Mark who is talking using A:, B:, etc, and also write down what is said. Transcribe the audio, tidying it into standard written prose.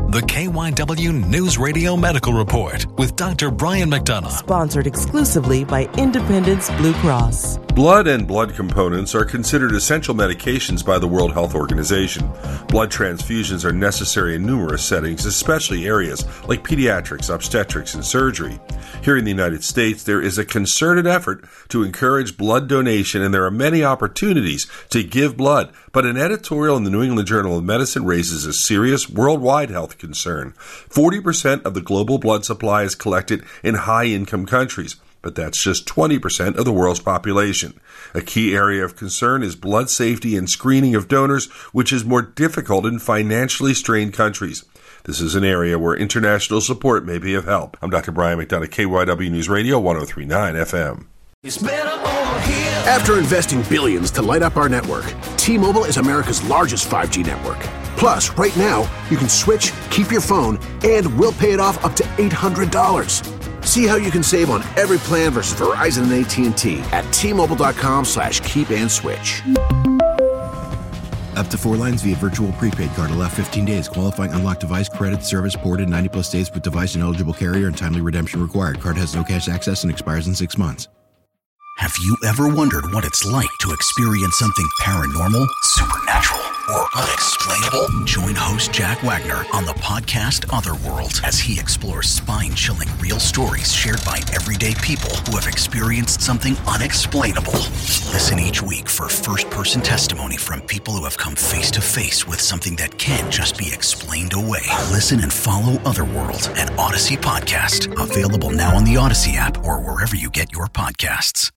A: The KYW News Radio Medical Report with Dr. Brian McDonough.
B: Sponsored exclusively by Independence Blue Cross.
C: Blood and blood components are considered essential medications by the World Health Organization. Blood transfusions are necessary in numerous settings, especially areas like pediatrics, obstetrics, and surgery. Here in the United States, there is a concerted effort to encourage blood donation, and there are many opportunities to give blood. But an editorial in the New England Journal of Medicine raises a serious worldwide health concern. 40% of the global blood supply is collected in high-income countries, but that's just 20% of the world's population. A key area of concern is blood safety and screening of donors, which is more difficult in financially strained countries. This is an area where international support may be of help. I'm Dr. Brian McDonough, KYW News Radio, 103.9 FM.
D: After investing billions to light up our network, T-Mobile is America's largest 5G network. Plus, right now, you can switch, keep your phone, and we'll pay it off up to $800. See how you can save on every plan versus Verizon and AT&T at T-Mobile.com/keep-and-switch.
E: Up to 4 lines via virtual prepaid card. Allow 15 days. Qualifying unlocked device credit service ported 90-plus days with device and eligible carrier and timely redemption required. Card has no cash access and expires in 6 months.
F: Have you ever wondered what it's like to experience something paranormal, supernatural, or unexplainable? Join host Jack Wagner on the podcast Otherworld as he explores spine-chilling real stories shared by everyday people who have experienced something unexplainable. Listen each week for first-person testimony from people who have come face-to-face with something that can't just be explained away. Listen and follow Otherworld, an Odyssey podcast. Available now on the Odyssey app or wherever you get your podcasts.